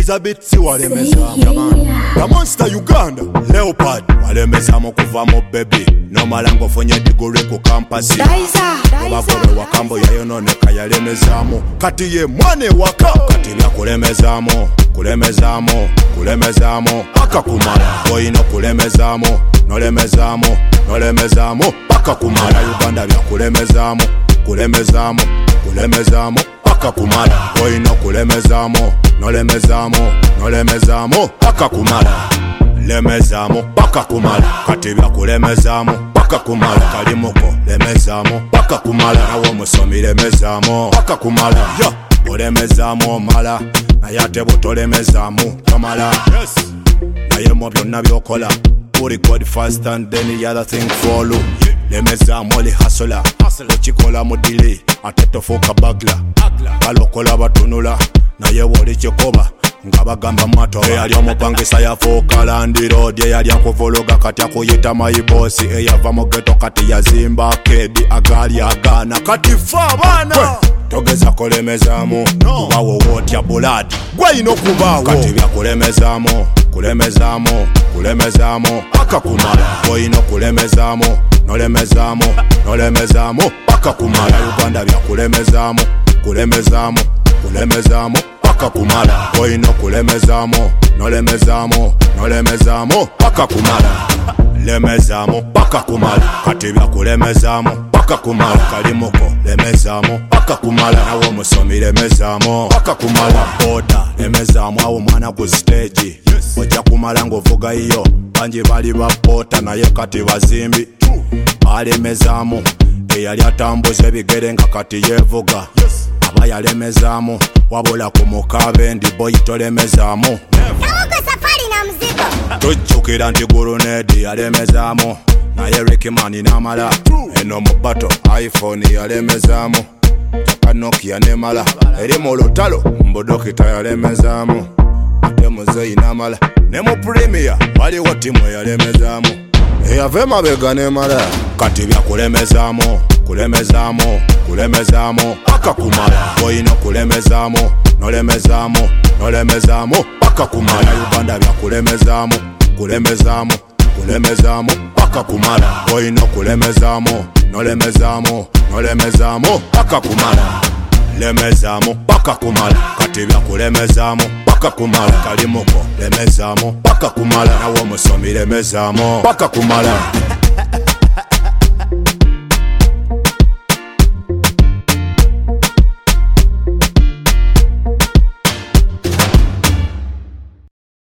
Elizabeth si walemezamu. The Monster Uganda Leopard walemezamu kuva mu baby. Nomala ngofunye diguri ku campus. Bagobe wakambo yayononeka yalemezamu. Kati ye mwane waka kati bya kulemezamu. Kulemezamu paka kumala. Boy no kulemezamu. Nolemezamu paka kumala. Uganda bya kulemezamu paka kumala. Boy no kulemezamu. Nolemezamu paka kumala. Lemezamu paka kumala. Kati bya kulemezamu paka kumala. Kalimuko lemezamu paka kumala. Nawo musomi lemezamu paka kumala. Yo olemezamu mala. Nayate butolemezamu kamala. Yes. Naye mu byonna byokola put God first and then the other thing follow. Lemezamu oli hustler. Chikola mu delay ate tofuuka bagla. Balokola batunula naye woli kikoba nga bagamba mato. Eyali omupangisa yafuuka Land Road. Eyali akuvuluga kati akuyita mayibosi. Eyava mu ghetto kati yazimba kedi agali agana kati fa abaana. Togeza kulemezamu kubawo wotya buladi gwayina okubaawo. Kati bya kulemezamu paka kumala. Boyina kulemezamu nolemezamu paka kumala. Uganda bya kulemezamu paka kumala. Boyina kulemezamu nolemezamu paka kumala. Lemezamu paka kumala. Kati bya kulemezamu paka kumala. Kalimuko lemezamu paka kumala. Nawo musomi lemezamu paka kumala. Boda lemezamu awo mwana ku stage. Ojja kumala ngovuga iyo banji bali bapota naye kati bazimbi. Alemezamu eyali atambuza ebigere nga kati yevuga. Aba yalemezamu wabula ku mukabe ndi boy tolemezamu. Tujjukira nti Gurunedi yalemezamu naye Rickman namala. Eno mu bato iPhone yalemezamu. Nokia nemala. Eri mu lutalo mbudokita yalemezamu. Ate muzeyi namala. Ne mu Premier waliwo timu yalemezamu. Eyave mabega nemala. Kati bya kulemezamu paka kumala. Boyino kulemezamu nolemezamu paka kumala. Uganda bya kulemezamu paka kumala. Boyino kulemezamu nolemezamu paka kumala. Lemezamu paka kumala. Kati bya kulemezamu paka kumala. Kalimuko lemezamu paka kumala. Nawo musomi lemezamu paka kumala.